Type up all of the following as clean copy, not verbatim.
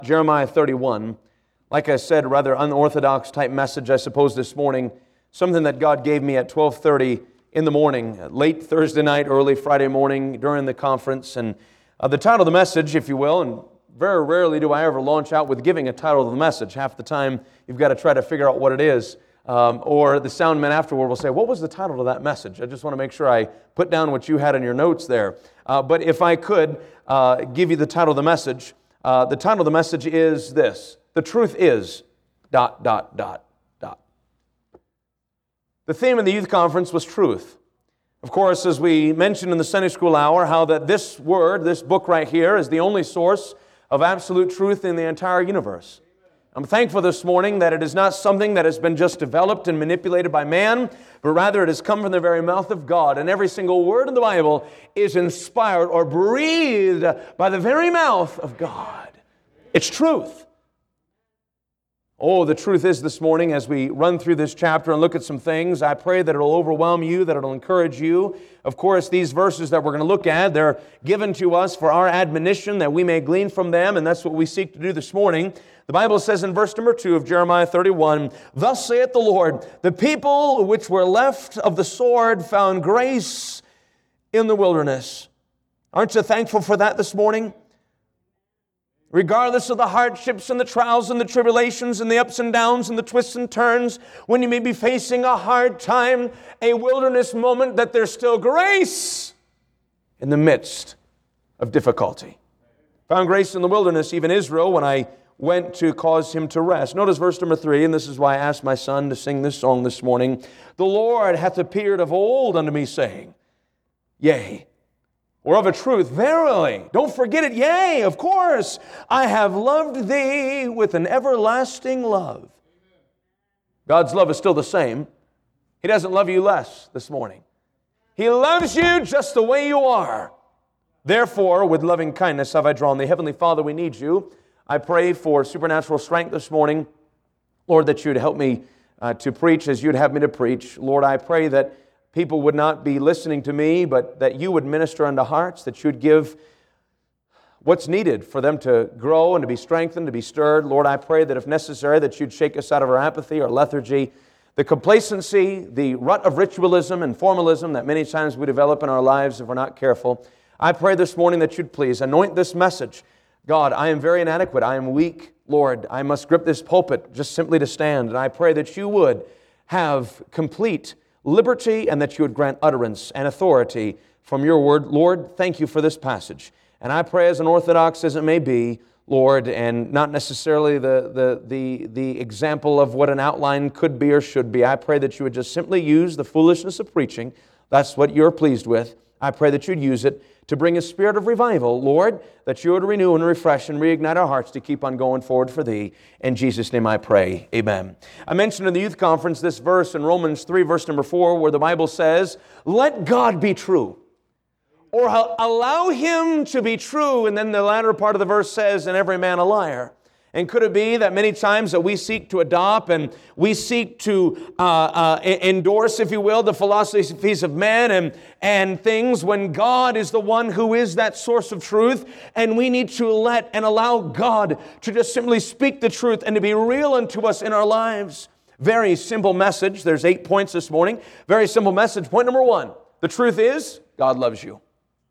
Jeremiah 31, like I said, rather unorthodox type message, I suppose, this morning. Something that God gave me at 12:30 in the morning, late Thursday night, early Friday morning during the conference. And the title of the message, if you will, and very rarely do I ever launch out with giving a title of the message. Half the time, you've got to try to figure out what it is. Or the sound man afterward will say, what was the title of that message? I just want to make sure I put down what you had in your notes there. But if I could give you the title of the message, the title of the message is this: The Truth Is... The theme of the youth conference was truth. Of course, as we mentioned in the Sunday school hour, how that this word, this book right here, is the only source of absolute truth in the entire universe. I'm thankful this morning that it is not something that has been just developed and manipulated by man, but rather it has come from the very mouth of God. And every single word in the Bible is inspired or breathed by the very mouth of God. It's truth. Oh, the truth is this morning, as we run through this chapter and look at some things, I pray that it'll overwhelm you, that it'll encourage you. Of course, these verses that we're going to look at, they're given to us for our admonition, that we may glean from them, and that's what we seek to do this morning. The Bible says in verse number 2 of Jeremiah 31, "Thus saith the Lord, the people which were left of the sword found grace in the wilderness." Aren't you thankful for that this morning? Regardless of the hardships and the trials and the tribulations and the ups and downs and the twists and turns, when you may be facing a hard time, a wilderness moment, that there's still grace in the midst of difficulty. Found grace in the wilderness, even Israel, when I went to cause him to rest. Notice verse number 3, and this is why I asked my son to sing this song this morning. "The Lord hath appeared of old unto me, saying, Yea, or of a truth, verily," don't forget it, "yea, of course, I have loved thee with an everlasting love." God's love is still the same. He doesn't love you less this morning. He loves you just the way you are. "Therefore, with loving kindness have I drawn thee." Heavenly Father, we need you. I pray for supernatural strength this morning. Lord, that you'd help me to preach as you'd have me to preach. Lord, I pray that people would not be listening to me, but that you would minister unto hearts, that you'd give what's needed for them to grow and to be strengthened, to be stirred. Lord, I pray that if necessary, that you'd shake us out of our apathy, our lethargy, the complacency, the rut of ritualism and formalism that many times we develop in our lives if we're not careful. I pray this morning that you'd please anoint this message. God, I am very inadequate. I am weak. Lord, I must grip this pulpit just simply to stand. And I pray that you would have complete liberty and that you would grant utterance and authority from your word. Lord, thank you for this passage. And I pray, as unorthodox as it may be, Lord, and not necessarily the example of what an outline could be or should be, I pray that you would just simply use the foolishness of preaching. That's what you're pleased with. I pray that you'd use it to bring a spirit of revival, Lord, that you would renew and refresh and reignite our hearts to keep on going forward for thee. In Jesus' name I pray, amen. I mentioned in the youth conference this verse in Romans 3, verse number 4, where the Bible says, "Let God be true," or "allow him to be true," and then the latter part of the verse says, "and every man a liar." And could it be that many times that we seek to adopt and we seek to endorse, if you will, the philosophies of men and things, when God is the one who is that source of truth, and we need to let and allow God to just simply speak the truth and to be real unto us in our lives? Very simple message. There's 8 points this morning. Very simple message. Point number 1, the truth is God loves you.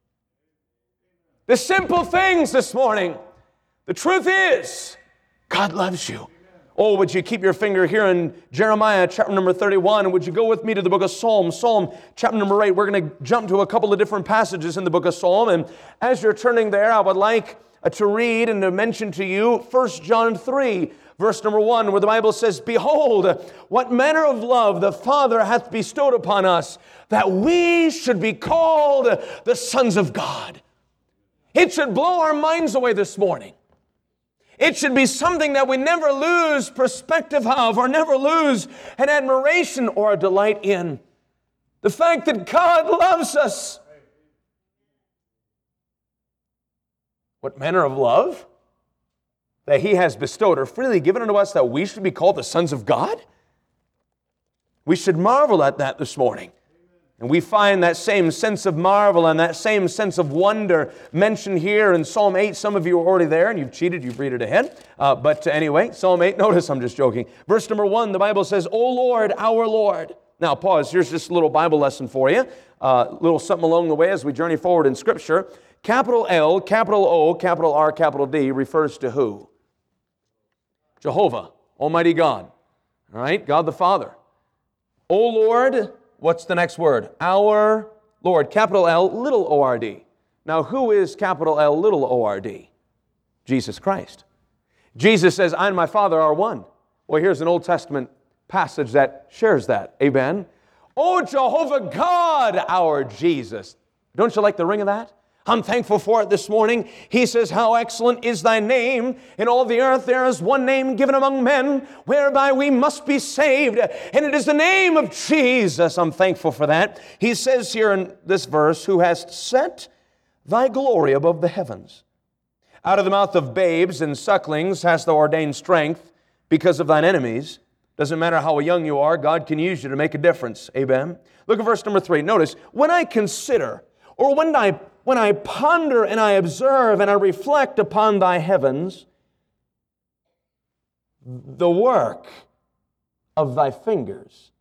The simple things this morning. The truth is God loves you. Oh, would you keep your finger here in Jeremiah chapter number 31, and would you go with me to the book of Psalm, chapter number 8. We're going to jump to a couple of different passages in the book of Psalm, and as you're turning there, I would like to read and to mention to you 1 John 3, verse number 1, where the Bible says, "Behold, what manner of love the Father hath bestowed upon us, that we should be called the sons of God." It should blow our minds away this morning. It should be something that we never lose perspective of, or never lose an admiration or a delight in. The fact that God loves us. What manner of love that He has bestowed or freely given unto us, that we should be called the sons of God? We should marvel at that this morning. And we find that same sense of marvel and that same sense of wonder mentioned here in Psalm 8. Some of you are already there and you've cheated, you've read it ahead. But anyway, Psalm 8, notice I'm just joking. Verse number 1, the Bible says, O Lord, our Lord. Now pause, here's just a little Bible lesson for you. Little something along the way as we journey forward in Scripture. Capital L, capital O, capital R, capital D refers to who? Jehovah, Almighty God. All right, God the Father. O Lord, what's the next word? Our Lord. Capital L, little O-R-D. Now, who is capital L, little O-R-D? Jesus Christ. Jesus says, I and my Father are one. Well, here's an Old Testament passage that shares that. Amen. Oh, Jehovah God, our Jesus. Don't you like the ring of that? I'm thankful for it this morning. He says, how excellent is thy name. In all the earth there is one name given among men, whereby we must be saved. And it is the name of Jesus. I'm thankful for that. He says here in this verse, who hast set thy glory above the heavens. Out of the mouth of babes and sucklings hast thou ordained strength because of thine enemies. Doesn't matter how young you are, God can use you to make a difference. Amen. Look at verse number 3. Notice, when I consider, or when I ponder and I observe and I reflect upon thy heavens, the work of thy fingers,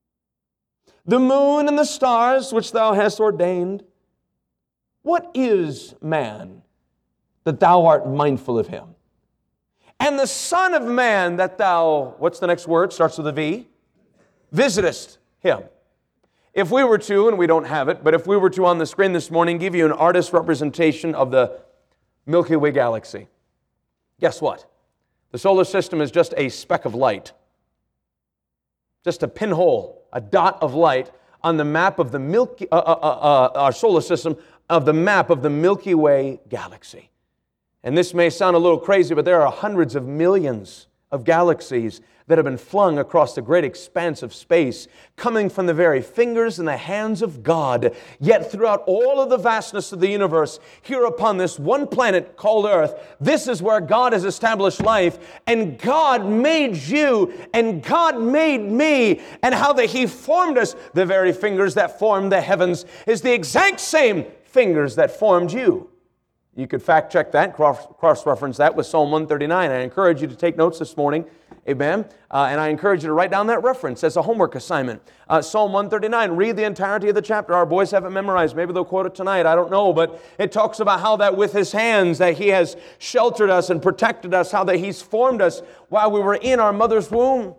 the moon and the stars which thou hast ordained, what is man that thou art mindful of him? And the Son of Man that thou, what's the next word? Starts with a V. Visitest him. If we were to, and we don't have it, but if we were to on the screen this morning give you an artist's representation of the Milky Way galaxy, guess what? The solar system is just a speck of light. Just a pinhole, a dot of light on the map of the our solar system, of the map of the Milky Way galaxy. And this may sound a little crazy, but there are hundreds of millions of galaxies that have been flung across the great expanse of space, coming from the very fingers and the hands of God. Yet throughout all of the vastness of the universe, here upon this one planet called Earth, this is where God has established life, and God made you, and God made me, and how that He formed us, the very fingers that formed the heavens, is the exact same fingers that formed you. You could fact check that, cross-reference that with Psalm 139. I encourage you to take notes this morning. Amen. And I encourage you to write down that reference as a homework assignment. Psalm 139, read the entirety of the chapter. Our boys have it memorized. Maybe they'll quote it tonight. I don't know. But it talks about how that with His hands that He has sheltered us and protected us, how that He's formed us while we were in our mother's womb.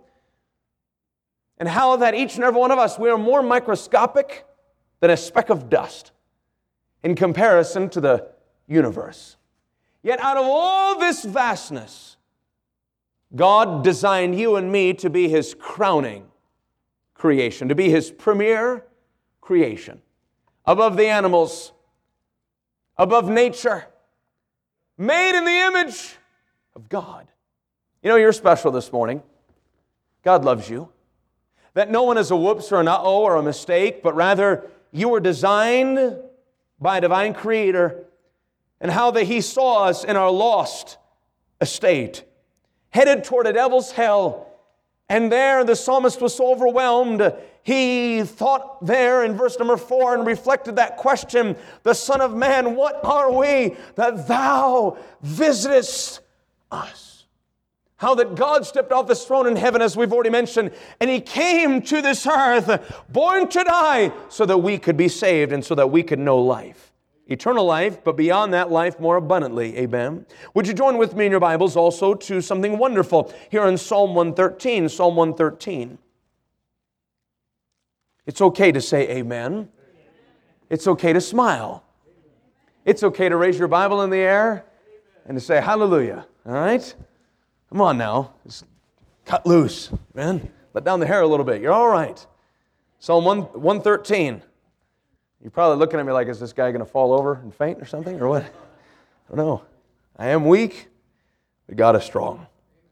And how that each and every one of us, we are more microscopic than a speck of dust in comparison to the universe. Yet out of all this vastness, God designed you and me to be His crowning creation, to be His premier creation. Above the animals, above nature, made in the image of God. You know, you're special this morning. God loves you. That no one is a whoops or an uh-oh or a mistake, but rather you were designed by a divine Creator, and how that He saw us in our lost estate, headed toward a devil's hell. And there the psalmist was so overwhelmed, he thought there in verse number 4 and reflected that question, the Son of Man, what are we that thou visitest us? How that God stepped off His throne in heaven, as we've already mentioned, and He came to this earth, born to die, so that we could be saved and so that we could know life. Eternal life, but beyond that life more abundantly. Amen. Would you join with me in your Bibles also to something wonderful here in Psalm 113. Psalm 113. It's okay to say amen. It's okay to smile. It's okay to raise your Bible in the air and to say hallelujah. All right? Come on now. Just cut loose, man. Let down the hair a little bit. You're all right. Psalm 113. You're probably looking at me like, is this guy going to fall over and faint or something, or what? I don't know. I am weak, but God is strong.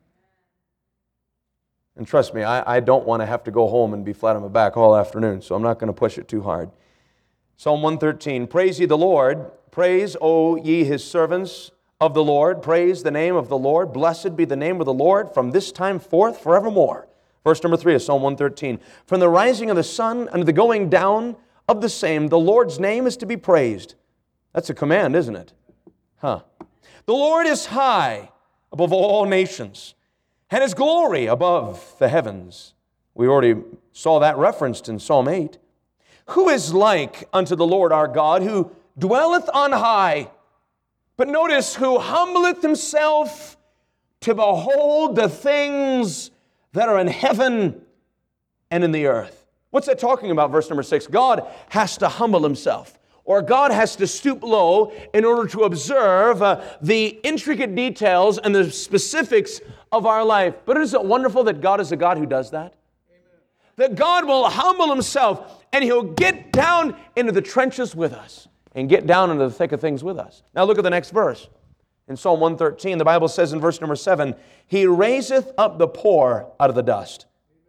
And trust me, I don't want to have to go home and be flat on my back all afternoon, so I'm not going to push it too hard. Psalm 113, praise ye the Lord. Praise, O ye His servants of the Lord. Praise the name of the Lord. Blessed be the name of the Lord from this time forth forevermore. Verse number 3 of Psalm 113. From the rising of the sun unto the going down of the same. The Lord's name is to be praised. That's a command, isn't it? The Lord is high above all nations, and His glory above the heavens. We already saw that referenced in Psalm 8. Who is like unto the Lord our God, who dwelleth on high? But notice, who humbleth Himself to behold the things that are in heaven and in the earth. What's that talking about, verse number 6? God has to humble Himself, or God has to stoop low in order to observe the intricate details and the specifics of our life. But isn't it wonderful that God is a God who does that? That God will humble Himself and He'll get down into the trenches with us and get down into the thick of things with us. Now look at the next verse. In Psalm 113, the Bible says in verse number 7, He raiseth up the poor out of the dust.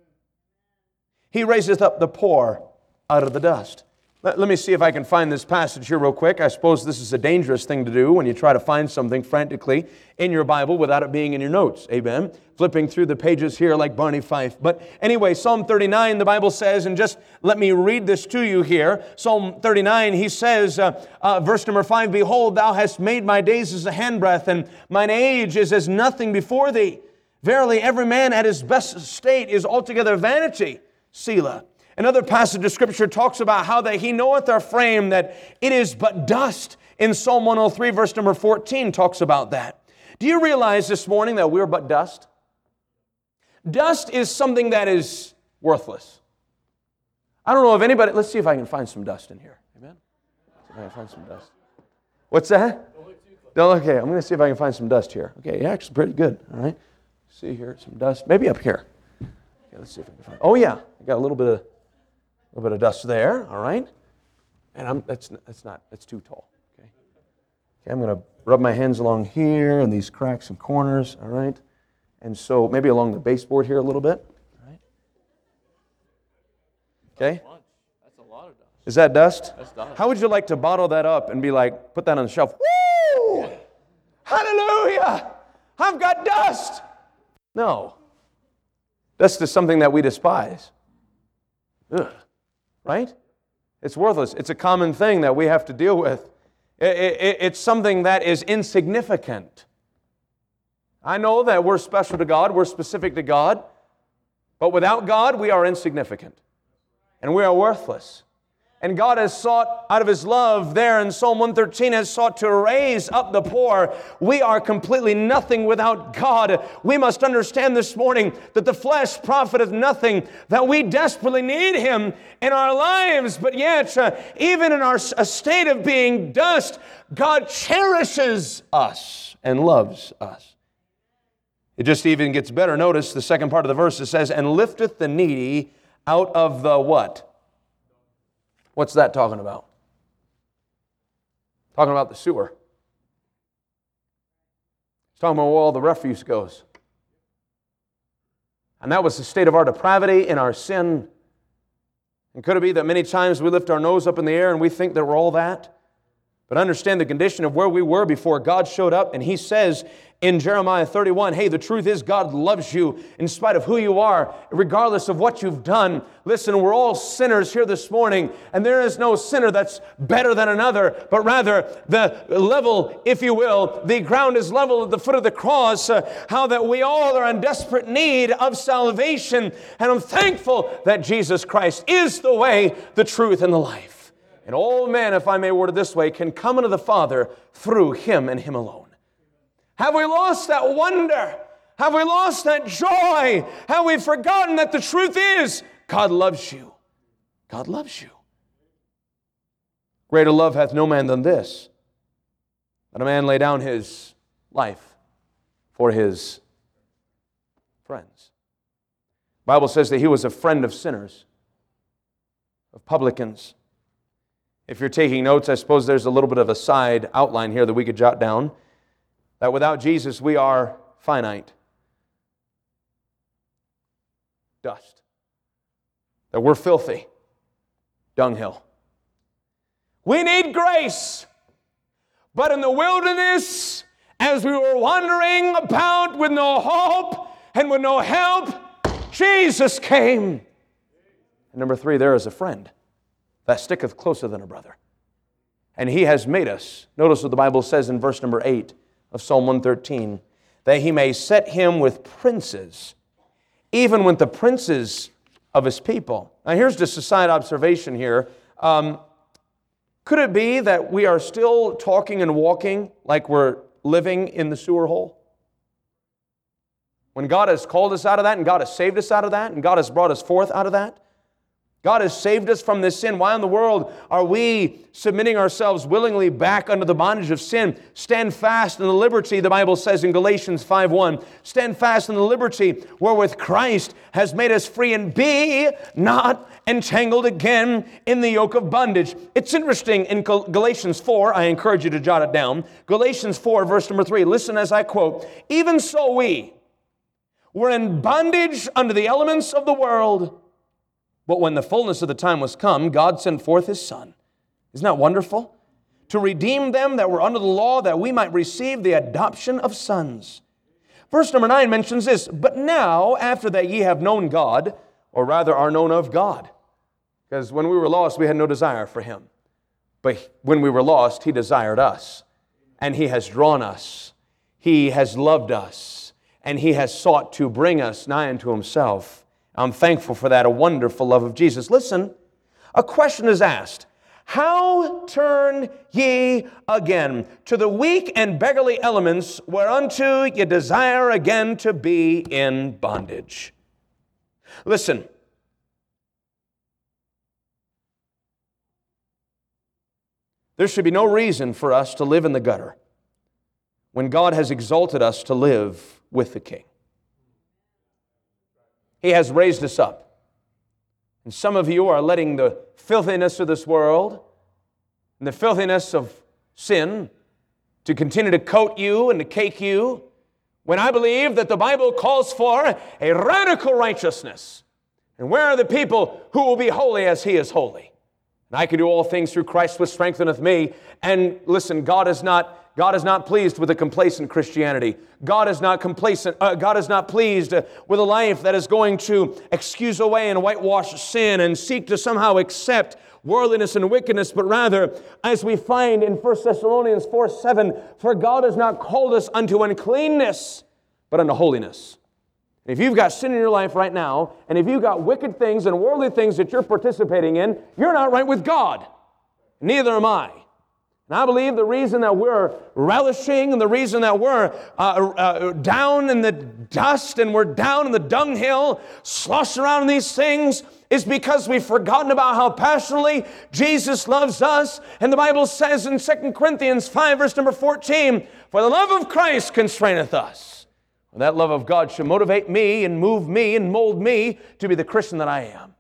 He raiseth up the poor out of the dust. Let me see if I can find this passage here real quick. I suppose this is a dangerous thing to do when you try to find something frantically in your Bible without it being in your notes. Amen. Flipping through the pages here like Barney Fife. But anyway, Psalm 39, the Bible says, and just let me read this to you here. Psalm 39, he says, verse number 5, Behold, Thou hast made my days as a handbreadth, and mine age is as nothing before Thee. Verily, every man at his best estate is altogether vanity. Selah. Another passage of Scripture talks about how that He knoweth our frame, that it is but dust. In Psalm 103, verse number 14, talks about that. Do you realize this morning that we're but dust? Dust is something that is worthless. I don't know if anybody, let's see if I can find some dust in here. Amen? See if I can find some dust. What's that? Okay, I'm going to see if I can find some dust here. Okay, yeah, actually pretty good. All right. See here, some dust. Maybe up here. Okay, let's see if I can find. Oh yeah, I got a little bit of dust there. All right. And that's too tall. Okay. Okay, I'm going to rub my hands along here and these cracks and corners. All right. And so maybe along the baseboard here a little bit. All right. Okay. That's a lot of dust. Is that dust? That's dust. How would you like to bottle that up and be like, put that on the shelf? Woo! Hallelujah! I've got dust. No. Dust is something that we despise. Ugh. Right? It's worthless. It's a common thing that we have to deal with. It's something that is insignificant. I know that we're special to God, we're specific to God, but without God, we are insignificant. And we are worthless. And God has sought, out of His love there in Psalm 113, has sought to raise up the poor. We are completely nothing without God. We must understand this morning that the flesh profiteth nothing, that we desperately need Him in our lives. But yet, even in our state of being dust, God cherishes us and loves us. It just even gets better. Notice the second part of the verse. It says, and lifteth the needy out of the what? What's that talking about? Talking about the sewer. It's talking about where all the refuse goes. And that was the state of our depravity and our sin. And could it be that many times we lift our nose up in the air and we think that we're all that? But understand the condition of where we were before God showed up. And He says in Jeremiah 31, hey, the truth is God loves you in spite of who you are, regardless of what you've done. Listen, we're all sinners here this morning, and there is no sinner that's better than another, but rather the level, if you will, the ground is level at the foot of the cross, how that we all are in desperate need of salvation. And I'm thankful that Jesus Christ is the way, the truth, and the life. And all men, if I may word it this way, can come unto the Father through Him and Him alone. Have we lost that wonder? Have we lost that joy? Have we forgotten that the truth is God loves you? God loves you. Greater love hath no man than this, that a man lay down his life for his friends. The Bible says that He was a friend of sinners, of publicans. If you're taking notes, I suppose there's a little bit of a side outline here that we could jot down. That without Jesus, we are finite. Dust. That we're filthy. Dunghill. We need grace. But in the wilderness, as we were wandering about with no hope and with no help, Jesus came. And number 3, there is a friend. that sticketh closer than a brother. And He has made us, notice what the Bible says in verse number 8 of Psalm 113, that He may set him with princes, even with the princes of His people. Now here's just a side observation here. Could it be that we are still talking and walking like we're living in the sewer hole? When God has called us out of that, and God has saved us out of that, and God has brought us forth out of that, God has saved us from this sin. Why in the world are we submitting ourselves willingly back under the bondage of sin? Stand fast in the liberty, the Bible says in Galatians 5:1. Stand fast in the liberty wherewith Christ has made us free, and be not entangled again in the yoke of bondage. It's interesting in Galatians 4, I encourage you to jot it down. Galatians 4, verse number 3. Listen as I quote, "Even so we were in bondage under the elements of the world. But when the fullness of the time was come, God sent forth His Son." Isn't that wonderful? "To redeem them that were under the law, that we might receive the adoption of sons." Verse number 9 mentions this, "But now, after that ye have known God," or rather are known of God. Because when we were lost, we had no desire for Him. But when we were lost, He desired us. And He has drawn us. He has loved us. And He has sought to bring us nigh unto Himself. I'm thankful for that, a wonderful love of Jesus. Listen, a question is asked. How turn ye again to the weak and beggarly elements whereunto ye desire again to be in bondage? Listen. There should be no reason for us to live in the gutter when God has exalted us to live with the King. He has raised us up. And some of you are letting the filthiness of this world and the filthiness of sin to continue to coat you and to cake you, when I believe that the Bible calls for a radical righteousness. And where are the people who will be holy as He is holy? And I can do all things through Christ which strengtheneth me. And listen, God is not pleased with a complacent Christianity. God is not complacent. God is not pleased with a life that is going to excuse away and whitewash sin and seek to somehow accept worldliness and wickedness, but rather, as we find in 1 Thessalonians 4:7, "For God has not called us unto uncleanness, but unto holiness." If you've got sin in your life right now, and if you've got wicked things and worldly things that you're participating in, you're not right with God. Neither am I. And I believe the reason that we're relishing and the reason that we're down in the dust and we're down in the dunghill, sloshing around in these things, is because we've forgotten about how passionately Jesus loves us. And the Bible says in 2 Corinthians 5, verse number 14, "For the love of Christ constraineth us." And that love of God should motivate me and move me and mold me to be the Christian that I am.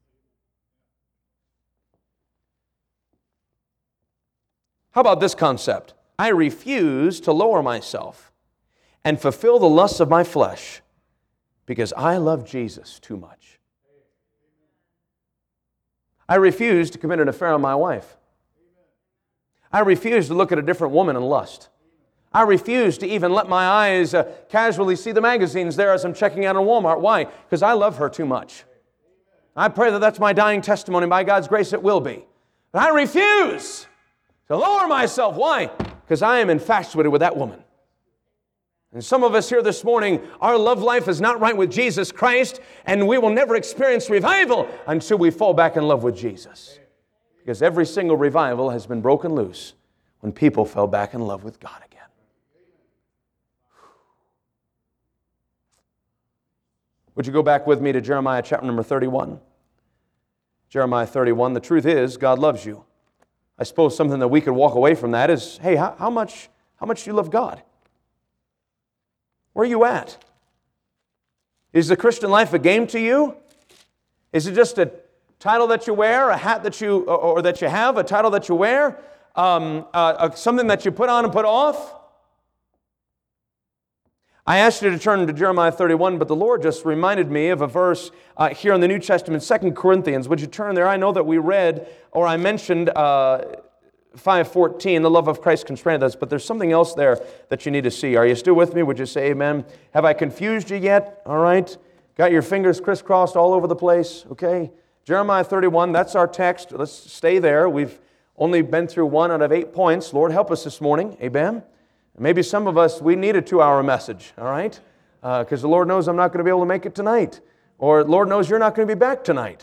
How about this concept? I refuse to lower myself and fulfill the lusts of my flesh because I love Jesus too much. I refuse to commit an affair on my wife. I refuse to look at a different woman in lust. I refuse to even let my eyes casually see the magazines there as I'm checking out in Walmart. Why? Because I love her too much. I pray that that's my dying testimony. By God's grace, it will be. But I refuse to lower myself. Why? Because I am infatuated with that woman. And some of us here this morning, our love life is not right with Jesus Christ, and we will never experience revival until we fall back in love with Jesus. Because every single revival has been broken loose when people fell back in love with God again. Would you go back with me to Jeremiah chapter number 31? Jeremiah 31, the truth is, God loves you. I suppose something that we could walk away from that is, hey, how much do you love God? Where are you at? Is the Christian life a game to you? Is it just a title that you wear, a hat that you, or that you have, a title that you wear, something that you put on and put off? I asked you to turn to Jeremiah 31, but the Lord just reminded me of a verse here in the New Testament, 2 Corinthians. Would you turn there? I know that we read, or I mentioned 5:14, the love of Christ constraineth us, but there's something else there that you need to see. Are you still with me? Would you say amen? Have I confused you yet? All right. Got your fingers crisscrossed all over the place? Okay. Jeremiah 31, that's our text. Let's stay there. We've only been through 1 out of 8 points. Lord, help us this morning. Amen. Maybe some of us, we need a 2-hour message, all right? Because the Lord knows I'm not going to be able to make it tonight. Or Lord knows you're not going to be back tonight.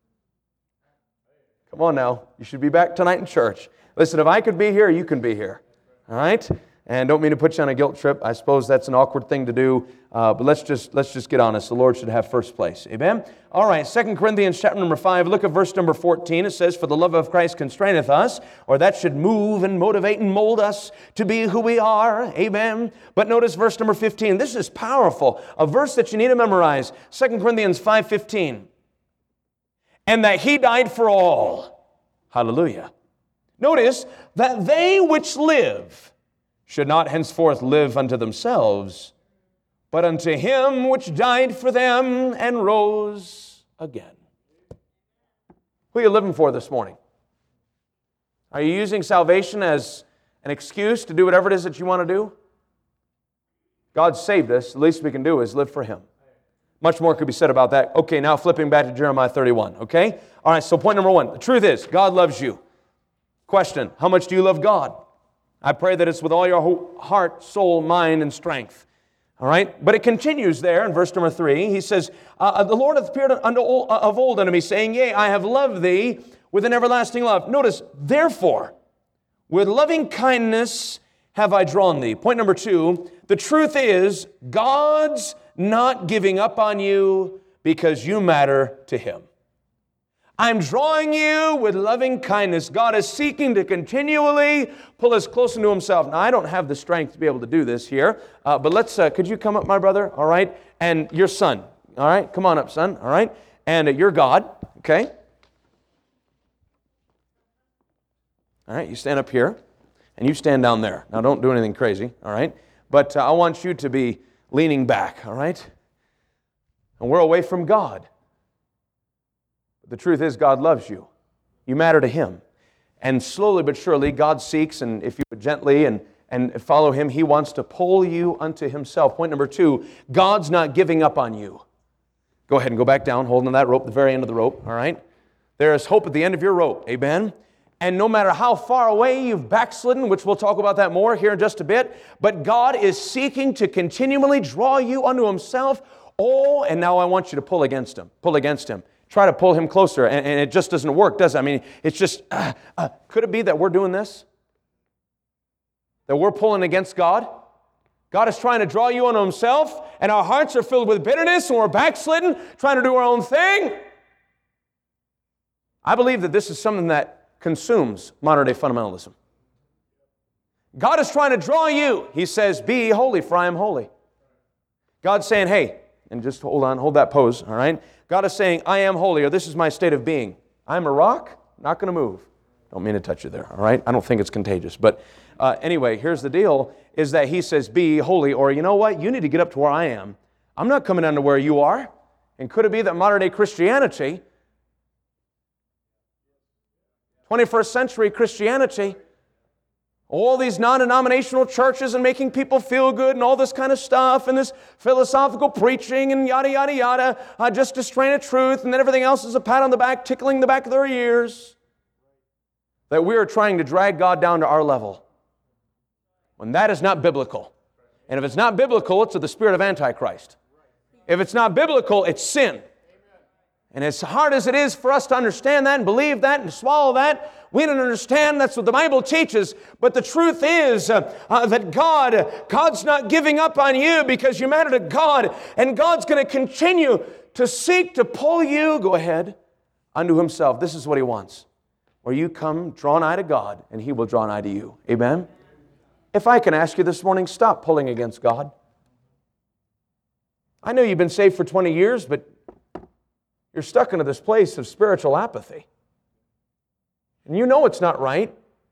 Come on now. You should be back tonight in church. Listen, if I could be here, you can be here. All right? And don't mean to put you on a guilt trip. I suppose that's an awkward thing to do. But let's just get honest. The Lord should have first place. Amen? All right, 2 Corinthians chapter number 5. Look at verse number 14. It says, "For the love of Christ constraineth us," or that should move and motivate and mold us to be who we are. Amen? But notice verse number 15. This is powerful. A verse that you need to memorize. 2 Corinthians 5:15. "And that He died for all." Hallelujah. Notice that they which live should not henceforth live unto themselves, but unto Him which died for them and rose again. Who are you living for this morning? Are you using salvation as an excuse to do whatever it is that you want to do? God saved us. The least we can do is live for Him. Much more could be said about that. Okay, now flipping back to Jeremiah 31, okay? All right, so point number 1. The truth is, God loves you. Question, how much do you love God? I pray that it's with all your heart, soul, mind, and strength. All right? But it continues there in verse number 3. He says, "The Lord hath appeared of old unto me, saying, Yea, I have loved thee with an everlasting love." Notice, "Therefore, with loving kindness have I drawn thee." Point number 2, the truth is, God's not giving up on you because you matter to Him. I'm drawing you with loving kindness. God is seeking to continually pull us closer to Himself. Now, I don't have the strength to be able to do this here, but could you come up, my brother? All right? And your son. All right? Come on up, son. All right? And your God. Okay? All right, you stand up here, and you stand down there. Now, don't do anything crazy, all right? But I want you to be leaning back, all right? And we're away from God. The truth is, God loves you. You matter to Him. And slowly but surely, God seeks, and if you would gently and follow Him, He wants to pull you unto Himself. Point number 2, God's not giving up on you. Go ahead and go back down, holding that rope, the very end of the rope, all right? There is hope at the end of your rope, amen? And no matter how far away you've backslidden, which we'll talk about that more here in just a bit, but God is seeking to continually draw you unto Himself. Oh, and now I want you to pull against Him. Pull against Him. Try to pull Him closer, and it just doesn't work, does it? I mean, it's just, could it be that we're doing this? That we're pulling against God? God is trying to draw you unto Himself, and our hearts are filled with bitterness, and we're backslidden, trying to do our own thing? I believe that this is something that consumes modern-day fundamentalism. God is trying to draw you. He says, "Be ye holy, for I am holy." God's saying, hey, and just hold on, hold that pose, all right? God is saying, "I am holy," or "This is my state of being. I'm a rock, not going to move." Don't mean to touch you there, all right? I don't think it's contagious. But anyway, here's the deal, is that He says, "Be ye holy," or you know what? You need to get up to where I am. I'm not coming down to where you are. And could it be that modern-day Christianity, 21st century Christianity, all these non-denominational churches and making people feel good and all this kind of stuff and this philosophical preaching and yada, yada, yada, just a strain of truth, and then everything else is a pat on the back, tickling the back of their ears, that we are trying to drag God down to our level, when that is not biblical. And if it's not biblical, it's of the spirit of Antichrist. If it's not biblical, it's sin. And as hard as it is for us to understand that and believe that and swallow that, we don't understand that's what the Bible teaches. But the truth is that God's not giving up on you because you matter to God. And God's going to continue to seek to pull you, go ahead, unto Himself. This is what He wants. Where you come, draw nigh to God, and He will draw nigh to you. Amen? If I can ask you this morning, stop pulling against God. I know you've been saved for 20 years, but you're stuck into this place of spiritual apathy. And you know it's not right.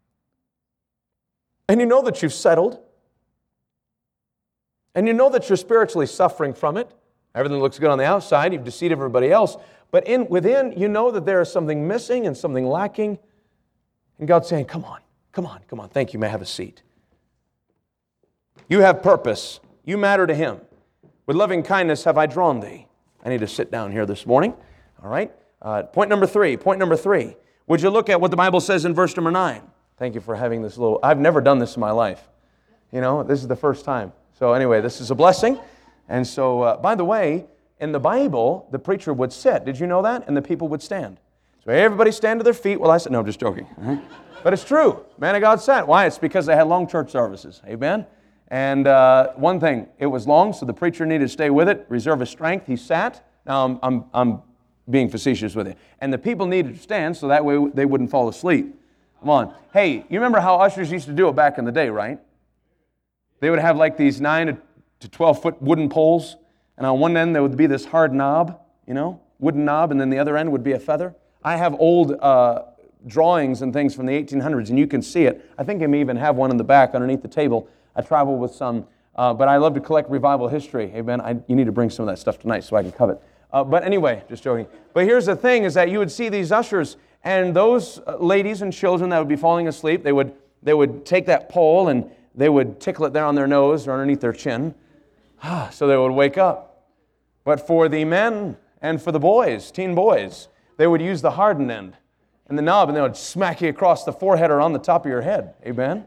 And you know that you've settled. And you know that you're spiritually suffering from it. Everything looks good on the outside. You've deceived everybody else. But within, you know that there is something missing and something lacking. And God's saying, come on, come on, come on. Thank you. May I have a seat? You have purpose. You matter to Him. With loving kindness have I drawn thee. I need to sit down here this morning. All right? Point number three. Would you look at what the Bible says in verse number 9? Thank you for having this little... I've never done this in my life. This is the first time. So anyway, this is a blessing. And so, by the way, in the Bible, the preacher would sit. Did you know that? And the people would stand. So everybody stand to their feet while I sit. No, I'm just joking. All right? But it's true. Man of God sat. Why? It's because they had long church services. Amen? And one thing, it was long, so the preacher needed to stay with it, reserve his strength. He sat. Now, I'm being facetious with you. And the people needed to stand so that way they wouldn't fall asleep. Come on. Hey, you remember how ushers used to do it back in the day, right? They would have like these 9 to 12-foot wooden poles, and on one end there would be this hard knob, wooden knob, and then the other end would be a feather. I have old drawings and things from the 1800s, and you can see it. I think I may even have one in the back underneath the table. I travel with some, but I love to collect revival history. Amen. You need to bring some of that stuff tonight so I can covet. But anyway, just joking. But here's the thing, is that you would see these ushers, and those ladies and children that would be falling asleep, they would take that pole and they would tickle it there on their nose or underneath their chin, so they would wake up. But for the men and for the boys, teen boys, they would use the hardened end and the knob, and they would smack you across the forehead or on the top of your head. Amen?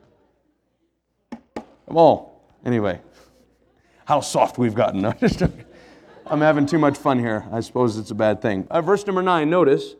Come on. Anyway, how soft we've gotten. No, just joking. I'm having too much fun here. I suppose it's a bad thing. Verse number 9, notice.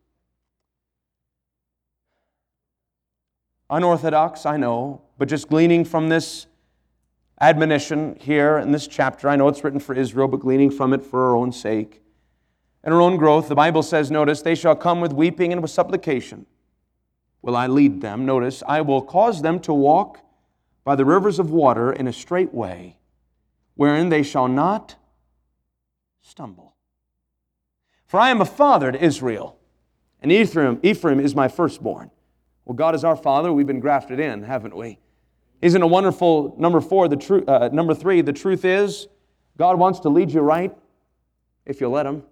Unorthodox, I know, but just gleaning from this admonition here in this chapter. I know it's written for Israel, but gleaning from it for our own sake and our own growth. The Bible says, notice, they shall come with weeping and with supplication. Will I lead them? Notice, I will cause them to walk by the rivers of water in a straight way, wherein they shall not stumble. For I am a father to Israel, and Ephraim is my firstborn. Well, God is our Father. We've been grafted in, haven't we? Isn't a wonderful number 3? The truth is, God wants to lead you right if you let Him.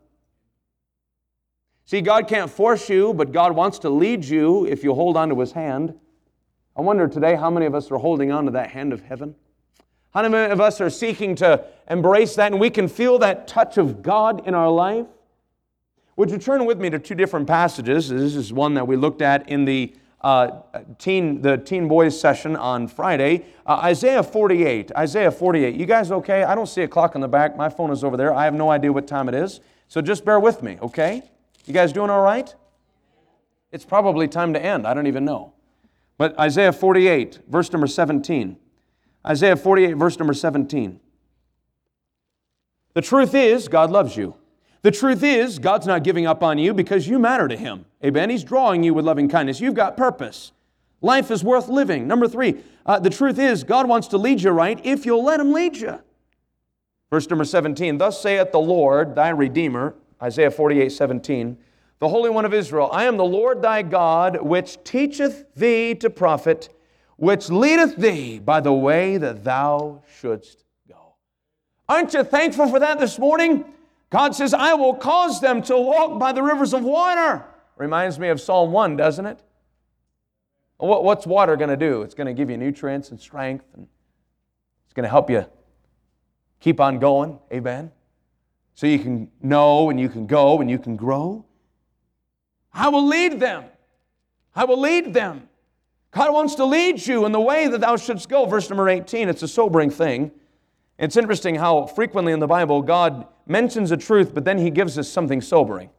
See, God can't force you, but God wants to lead you if you hold on to His hand. I wonder today how many of us are holding on to that hand of heaven? How many of us are seeking to embrace that, and we can feel that touch of God in our life? Would you turn with me to 2 different passages? This is one that we looked at in the teen boys session on Friday. Isaiah 48. Isaiah 48. You guys okay? I don't see a clock on the back. My phone is over there. I have no idea what time it is. So just bear with me, okay? You guys doing all right? It's probably time to end. I don't even know. But Isaiah 48, verse number 17. Isaiah 48, verse number 17. The truth is, God loves you. The truth is, God's not giving up on you because you matter to Him. Amen? He's drawing you with loving kindness. You've got purpose. Life is worth living. Number 3, the truth is, God wants to lead you right if you'll let Him lead you. Verse number 17, thus saith the Lord, thy Redeemer, Isaiah 48, 17, the Holy One of Israel, I am the Lord thy God, which teacheth thee to profit, which leadeth thee by the way that thou shouldst go. Aren't you thankful for that this morning? God says, I will cause them to walk by the rivers of water. Reminds me of Psalm 1, doesn't it? What's water going to do? It's going to give you nutrients and strength, and it's going to help you keep on going. Amen? So you can know, and you can go, and you can grow. I will lead them. I will lead them. God wants to lead you in the way that thou shouldst go. Verse number 18, it's a sobering thing. It's interesting how frequently in the Bible God mentions a truth, but then He gives us something sobering.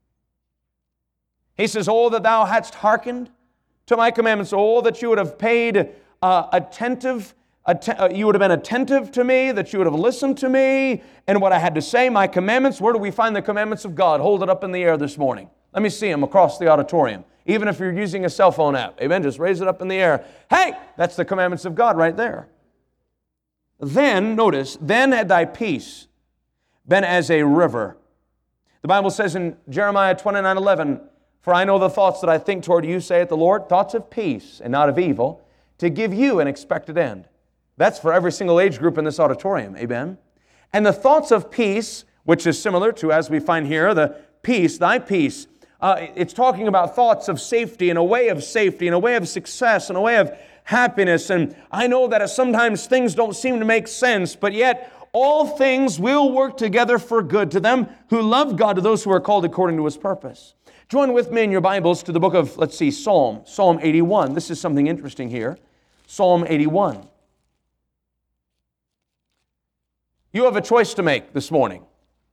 He says, oh, that thou hadst hearkened to my commandments. Oh, that you would have paid you would have been attentive to me, that you would have listened to me and what I had to say, my commandments. Where do we find the commandments of God? Hold it up in the air this morning. Let me see them across the auditorium. Even if you're using a cell phone app. Amen. Just raise it up in the air. Hey, that's the commandments of God right there. Then, notice, then had thy peace been as a river. The Bible says in Jeremiah 29:11, for I know the thoughts that I think toward you, saith the Lord, thoughts of peace and not of evil, to give you an expected end. That's for every single age group in this auditorium. Amen. And the thoughts of peace, which is similar to, as we find here, the peace, thy peace. It's talking about thoughts of safety and a way of safety and a way of success and a way of happiness. And I know that sometimes things don't seem to make sense, but yet all things will work together for good to them who love God, to those who are called according to His purpose. Join with me in your Bibles to the book of, Psalm 81. This is something interesting here. Psalm 81. You have a choice to make this morning.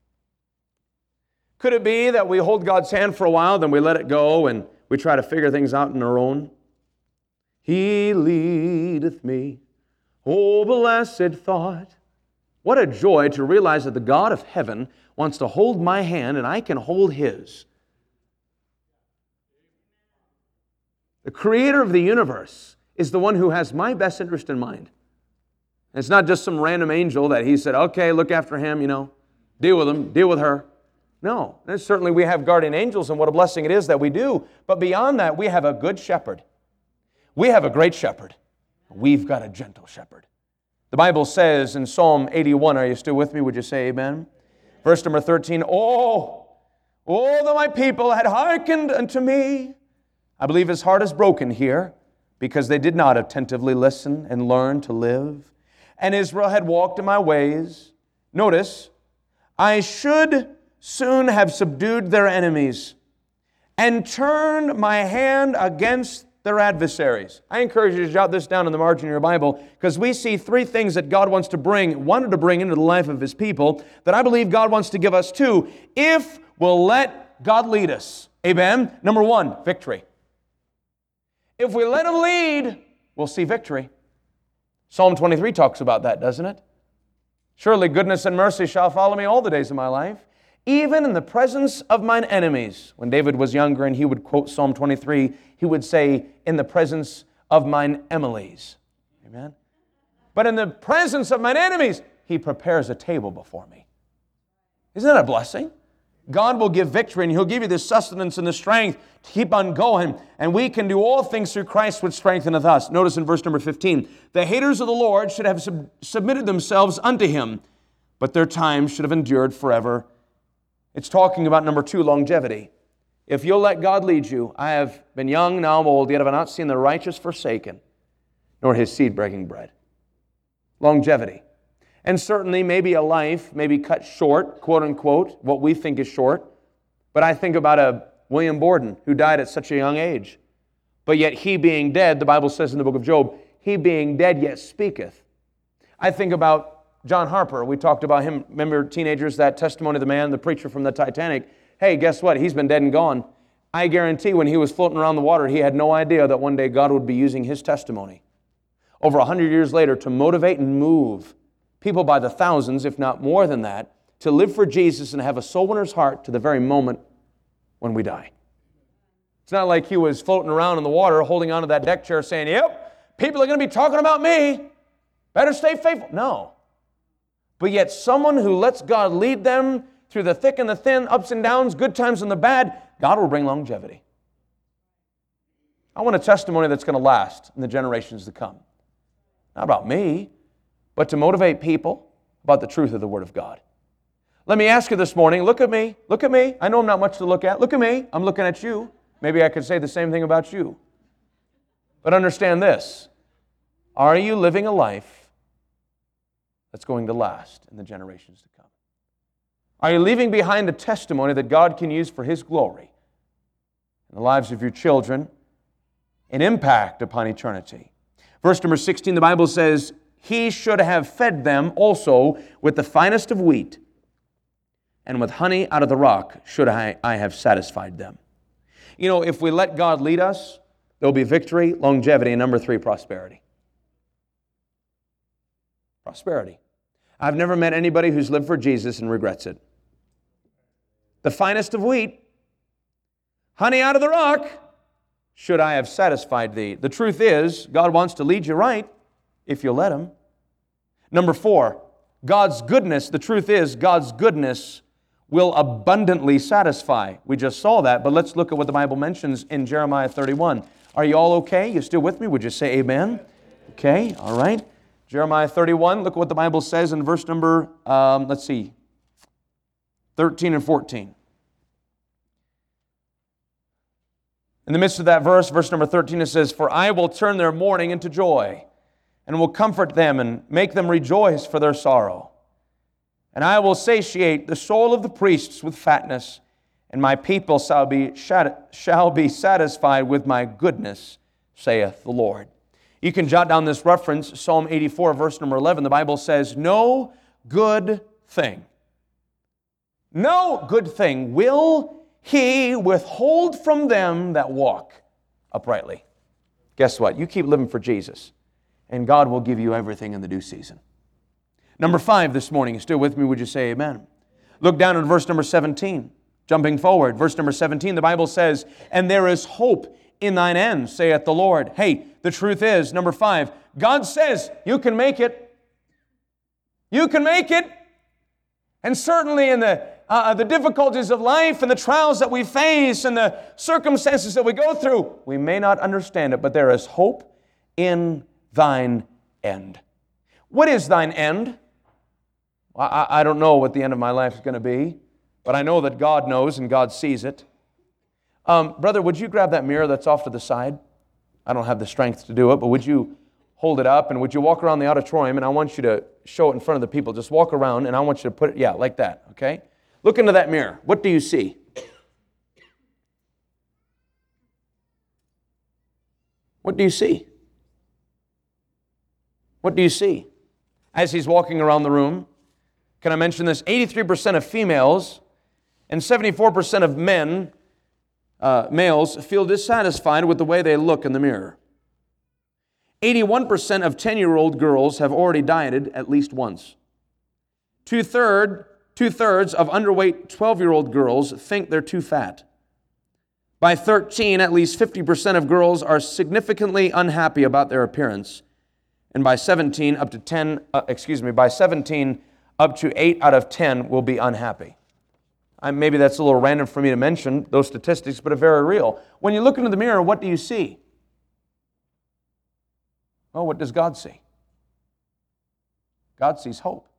Could it be that we hold God's hand for a while, then we let it go, and we try to figure things out on our own? He leadeth me, oh blessed thought. What a joy to realize that the God of heaven wants to hold my hand and I can hold His. The Creator of the universe is the one who has my best interest in mind. And it's not just some random angel that He said, okay, look after him, deal with him, deal with her. No, and certainly we have guardian angels, and what a blessing it is that we do. But beyond that, we have a good shepherd. We have a great shepherd. We've got a gentle shepherd. The Bible says in Psalm 81, are you still with me? Would you say amen? Verse number 13, Oh, that my people had hearkened unto me. I believe His heart is broken here because they did not attentively listen and learn to live. And Israel had walked in my ways. Notice, I should soon have subdued their enemies and turned my hand against their adversaries. I encourage you to jot this down in the margin of your Bible, because we see three things that God wanted to bring into the life of His people that I believe God wants to give us too, if we'll let God lead us. Amen? Number one, victory. If we let Him lead, we'll see victory. Psalm 23 talks about that, doesn't it? Surely goodness and mercy shall follow me all the days of my life, even in the presence of mine enemies. When David was younger and he would quote Psalm 23, he would say, in the presence of mine Emilies. Amen? But in the presence of mine enemies, He prepares a table before me. Isn't that a blessing? God will give victory, and He'll give you the sustenance and the strength to keep on going. And we can do all things through Christ which strengtheneth us. Notice in verse number 15, the haters of the Lord should have submitted themselves unto Him, but their time should have endured forever. It's talking about number two, longevity. If you'll let God lead you, I have been young, now I'm old, yet have I not seen the righteous forsaken, nor his seed breaking bread. Longevity. And certainly maybe a life may be cut short, quote unquote, what we think is short. But I think about a William Borden who died at such a young age. But yet he being dead, the Bible says in the book of Job, he being dead yet speaketh. I think about John Harper. We talked about him. Remember, teenagers, that testimony of the man, the preacher from the Titanic. Hey, guess what? He's been dead and gone. I guarantee when he was floating around the water, he had no idea that one day God would be using his testimony over 100 years later to motivate and move people by the thousands, if not more than that, to live for Jesus and have a soul winner's heart to the very moment when we die. It's not like he was floating around in the water holding onto that deck chair saying, yep, people are going to be talking about me. Better stay faithful. No. But yet someone who lets God lead them through the thick and the thin, ups and downs, good times and the bad, God will bring longevity. I want a testimony that's going to last in the generations to come. Not about me, but to motivate people about the truth of the Word of God. Let me ask you this morning, look at me. I know I'm not much to look at. Look at me. I'm looking at you. Maybe I could say the same thing about you. But understand this. Are you living a life that's going to last in the generations to come? Are you leaving behind a testimony that God can use for His glory in the lives of your children, an impact upon eternity? Verse number 16, the Bible says, He should have fed them also with the finest of wheat, and with honey out of the rock should I have satisfied them. You know, if we let God lead us, there'll be victory, longevity, and number 3, prosperity. Prosperity. I've never met anybody who's lived for Jesus and regrets it. The finest of wheat, honey out of the rock, should I have satisfied thee. The truth is, God wants to lead you right if you let Him. Number 4, God's goodness. The truth is, God's goodness will abundantly satisfy. We just saw that, but let's look at what the Bible mentions in Jeremiah 31. Are you all okay? You still with me? Would you say amen? Okay, all right. Jeremiah 31, look at what the Bible says in verse number, 13 and 14. In the midst of that verse number 13, it says, For I will turn their mourning into joy, and will comfort them and make them rejoice for their sorrow. And I will satiate the soul of the priests with fatness, and my people shall be satisfied with my goodness, saith the Lord. You can jot down this reference, Psalm 84, verse number 11. The Bible says, no good thing will He withhold from them that walk uprightly. Guess what? You keep living for Jesus, and God will give you everything in the due season. Number 5 this morning. You still with me? Would you say amen? Look down at verse number 17. Jumping forward, verse number 17, the Bible says, and there is hope in thine end, saith the Lord. Hey, the truth is, number 5, God says you can make it. You can make it. And certainly in the difficulties of life and the trials that we face and the circumstances that we go through, we may not understand it, but there is hope in thine end. What is thine end? I don't know what the end of my life is going to be, but I know that God knows and God sees it. Brother, would you grab that mirror that's off to the side? I don't have the strength to do it, but would you hold it up and would you walk around the auditorium, and I want you to show it in front of the people. Just walk around and I want you to put it, yeah, like that, okay? Look into that mirror. What do you see? What do you see? What do you see? As he's walking around the room, can I mention this? 83% of females and 74% of men, males, feel dissatisfied with the way they look in the mirror. 81% of 10-year-old girls have already dieted at least once. Two-thirds of underweight 12-year-old girls think they're too fat. By 13, at least 50% of girls are significantly unhappy about their appearance. And by 17, up to 8 out of 10 will be unhappy. Maybe that's a little random for me to mention those statistics, but are very real. When you look into the mirror, what do you see? Oh, what does God see? God sees hope.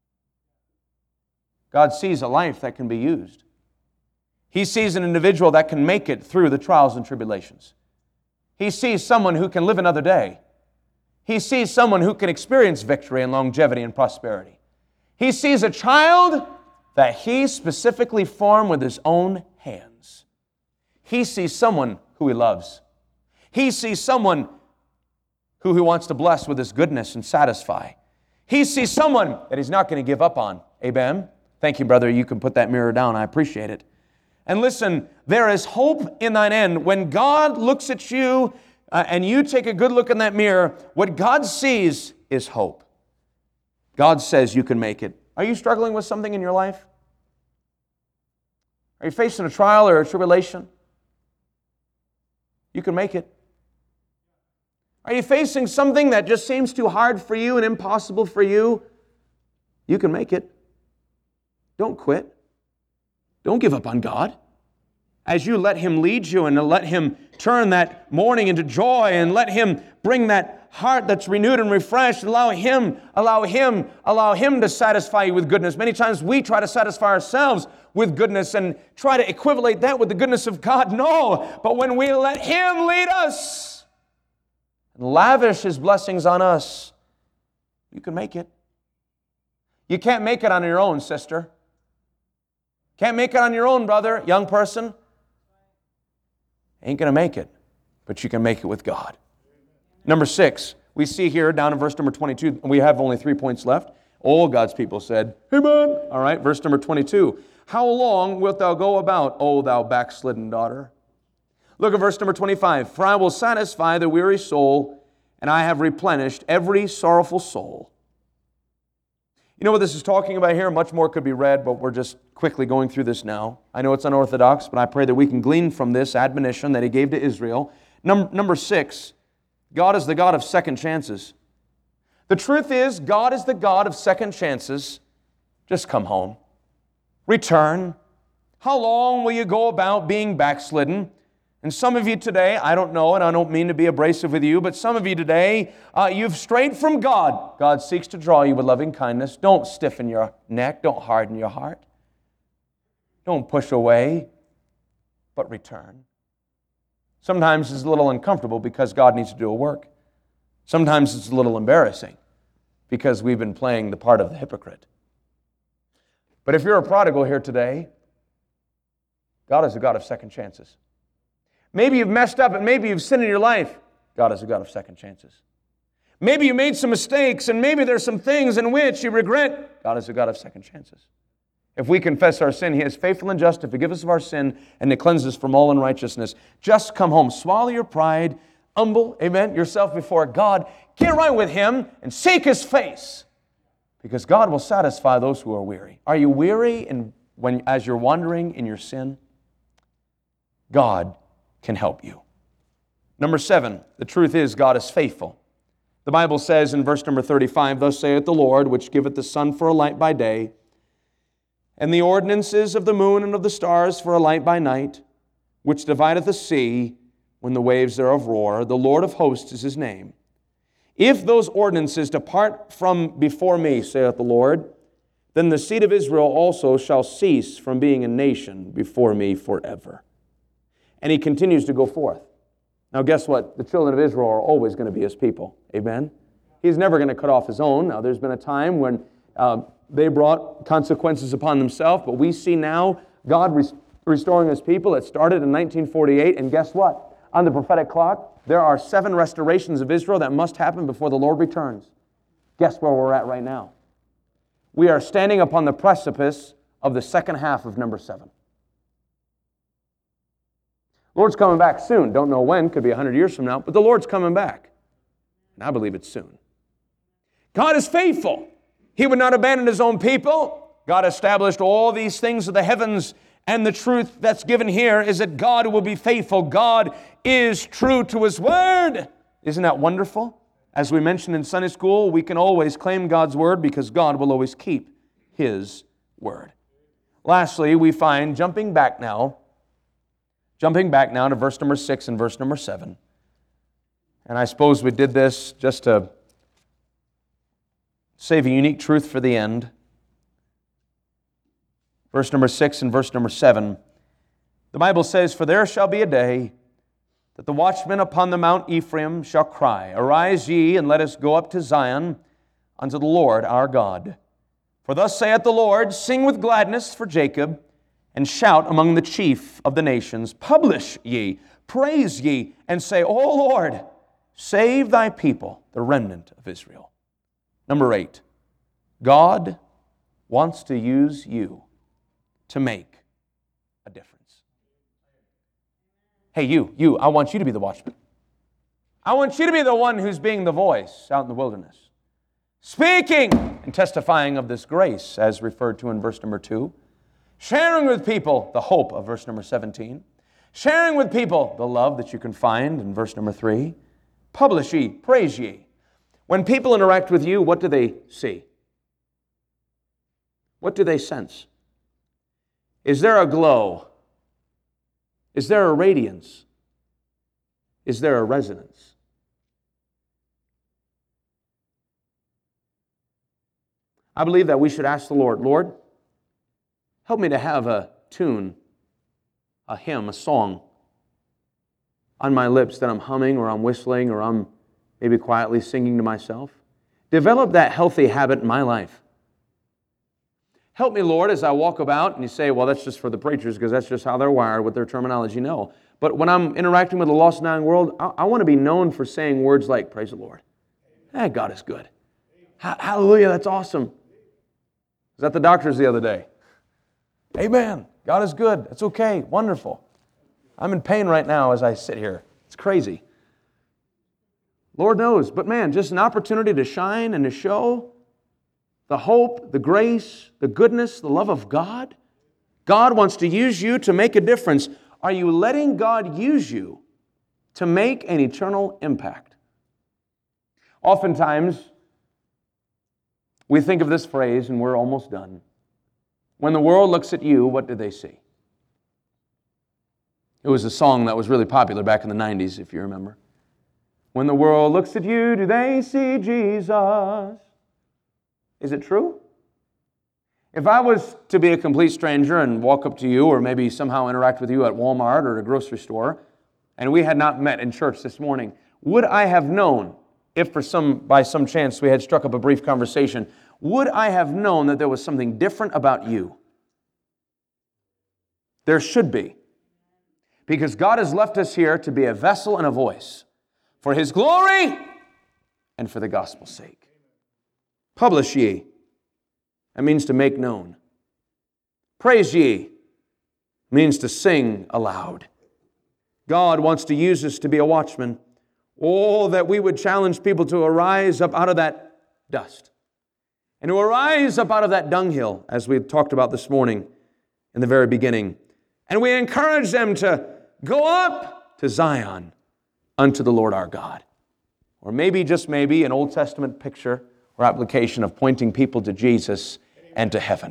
God sees a life that can be used. He sees an individual that can make it through the trials and tribulations. He sees someone who can live another day. He sees someone who can experience victory and longevity and prosperity. He sees a child that He specifically formed with His own hands. He sees someone who He loves. He sees someone who He wants to bless with His goodness and satisfy. He sees someone that He's not going to give up on. Amen? Thank you, brother. You can put that mirror down. I appreciate it. And listen, there is hope in thine end. When God looks at you and you take a good look in that mirror, what God sees is hope. God says you can make it. Are you struggling with something in your life? Are you facing a trial or a tribulation? You can make it. Are you facing something that just seems too hard for you and impossible for you? You can make it. Don't quit. Don't give up on God. As you let Him lead you and let Him turn that mourning into joy and let Him bring that heart that's renewed and refreshed, allow Him to satisfy you with goodness. Many times we try to satisfy ourselves with goodness and try to equivalent that with the goodness of God. No, but when we let Him lead us and lavish His blessings on us, you can make it. You can't make it on your own, sister. Can't make it on your own, brother, young person. Ain't going to make it, but you can make it with God. Number 6, we see here down in verse number 22, we have only 3 points left. All God's people said, amen. All right, verse number 22. How long wilt thou go about, O thou backslidden daughter? Look at verse number 25. For I will satisfy the weary soul, and I have replenished every sorrowful soul. You know what this is talking about here? Much more could be read, but we're just quickly going through this now. I know it's unorthodox, but I pray that we can glean from this admonition that He gave to Israel. Number 6, God is the God of second chances. The truth is, God is the God of second chances. Just come home. Return. How long will you go about being backslidden? And some of you today, I don't know, and I don't mean to be abrasive with you, but some of you today, you've strayed from God. God seeks to draw you with loving kindness. Don't stiffen your neck. Don't harden your heart. Don't push away, but return. Sometimes it's a little uncomfortable because God needs to do a work. Sometimes it's a little embarrassing because we've been playing the part of the hypocrite. But if you're a prodigal here today, God is a God of second chances. Maybe you've messed up and maybe you've sinned in your life. God is a God of second chances. Maybe you made some mistakes and maybe there's some things in which you regret. God is a God of second chances. If we confess our sin, He is faithful and just to forgive us of our sin and to cleanse us from all unrighteousness. Just come home. Swallow your pride. Humble, amen, yourself before God. Get right with Him and seek His face. Because God will satisfy those who are weary. Are you weary as you're wandering in your sin? God can help you. Number 7, the truth is God is faithful. The Bible says in verse number 35, Thus saith the Lord, which giveth the sun for a light by day, and the ordinances of the moon and of the stars for a light by night, which divideth the sea when the waves thereof roar. The Lord of hosts is His name. If those ordinances depart from before me, saith the Lord, then the seed of Israel also shall cease from being a nation before me forever. And He continues to go forth. Now guess what? The children of Israel are always going to be His people. Amen? He's never going to cut off His own. Now there's been a time when they brought consequences upon themselves, but we see now God restoring His people. It started in 1948, and guess what? On the prophetic clock, there are 7 restorations of Israel that must happen before the Lord returns. Guess where we're at right now? We are standing upon the precipice of the second half of number 7. Lord's coming back soon. Don't know when. Could be 100 years from now. But the Lord's coming back. And I believe it's soon. God is faithful. He would not abandon His own people. God established all these things of the heavens. And the truth that's given here is that God will be faithful. God is true to His word. Isn't that wonderful? As we mentioned in Sunday school, we can always claim God's word because God will always keep His word. Lastly, we find, jumping back now to verse number 6 and verse number 7. And I suppose we did this just to save a unique truth for the end. Verse number 6 and verse number 7. The Bible says, For there shall be a day that the watchmen upon the Mount Ephraim shall cry, Arise ye, and let us go up to Zion unto the Lord our God. For thus saith the Lord, Sing with gladness for Jacob, and shout among the chief of the nations. Publish ye, praise ye, and say, O Lord, save thy people, the remnant of Israel. Number 8, God wants to use you to make a difference. Hey, you, I want you to be the watchman. I want you to be the one who's being the voice out in the wilderness, speaking and testifying of this grace as referred to in verse number 2. Sharing with people the hope of verse number 17. Sharing with people the love that you can find in verse number 3. Publish ye, praise ye. When people interact with you, what do they see? What do they sense? Is there a glow? Is there a radiance? Is there a resonance? I believe that we should ask the Lord, Lord, help me to have a tune, a hymn, a song on my lips that I'm humming or I'm whistling or I'm maybe quietly singing to myself. Develop that healthy habit in my life. Help me, Lord, as I walk about, and you say, well, that's just for the preachers because that's just how they're wired with their terminology. No. But when I'm interacting with the lost and dying world, I want to be known for saying words like, praise the Lord. Hey, God is good. Hallelujah, that's awesome. I was at the doctor's the other day. Amen. God is good. It's okay. Wonderful. I'm in pain right now as I sit here. It's crazy. Lord knows. But man, just an opportunity to shine and to show the hope, the grace, the goodness, the love of God. God wants to use you to make a difference. Are you letting God use you to make an eternal impact? Oftentimes, we think of this phrase, and we're almost done. When the world looks at you, what do they see? It was a song that was really popular back in the 90s, if you remember. When the world looks at you, do they see Jesus? Is it true? If I was to be a complete stranger and walk up to you or maybe somehow interact with you at Walmart or a grocery store, and we had not met in church this morning, would I have known if by some chance we had struck up a brief conversation, would I have known that there was something different about you? There should be. Because God has left us here to be a vessel and a voice for His glory and for the gospel's sake. Publish ye. That means to make known. Praise ye means to sing aloud. God wants to use us to be a watchman. Oh, that we would challenge people to arise up out of that dust and to arise up out of that dunghill, as we talked about this morning in the very beginning. And we encourage them to go up to Zion unto the Lord our God. Or maybe, just maybe, an Old Testament picture or application of pointing people to Jesus and to heaven.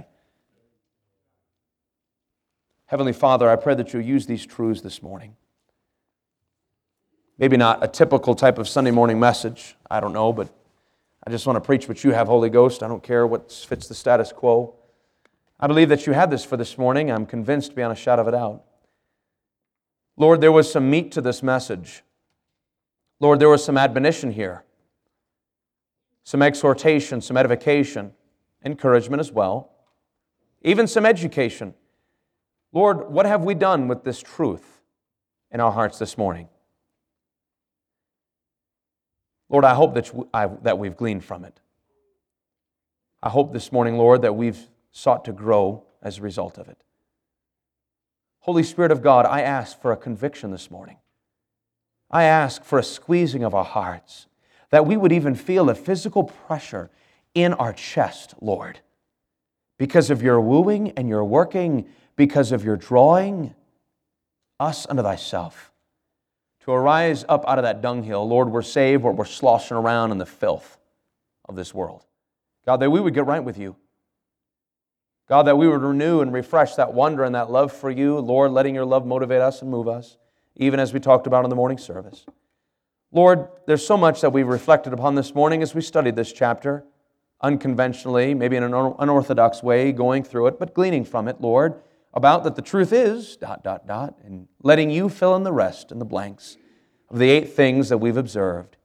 Heavenly Father, I pray that you'll use these truths this morning. Maybe not a typical type of Sunday morning message, I don't know, but I just want to preach what you have, Holy Ghost. I don't care what fits the status quo. I believe that you had this for this morning. I'm convinced beyond a shadow of a doubt. Lord, there was some meat to this message. Lord, there was some admonition here, some exhortation, some edification, encouragement as well, even some education. Lord, what have we done with this truth in our hearts this morning? Lord, I hope that we've gleaned from it. I hope this morning, Lord, that we've sought to grow as a result of it. Holy Spirit of God, I ask for a conviction this morning. I ask for a squeezing of our hearts, that we would even feel a physical pressure in our chest, Lord, because of your wooing and your working, because of your drawing us unto thyself. To arise up out of that dunghill, Lord, we're saved where we're sloshing around in the filth of this world. God, that we would get right with you. God, that we would renew and refresh that wonder and that love for you, Lord, letting your love motivate us and move us, even as we talked about in the morning service. Lord, there's so much that we've reflected upon this morning as we studied this chapter, unconventionally, maybe in an unorthodox way, going through it, but gleaning from it, Lord, about that the truth is, ... and letting you fill in the rest and the blanks of the 8 things that we've observed.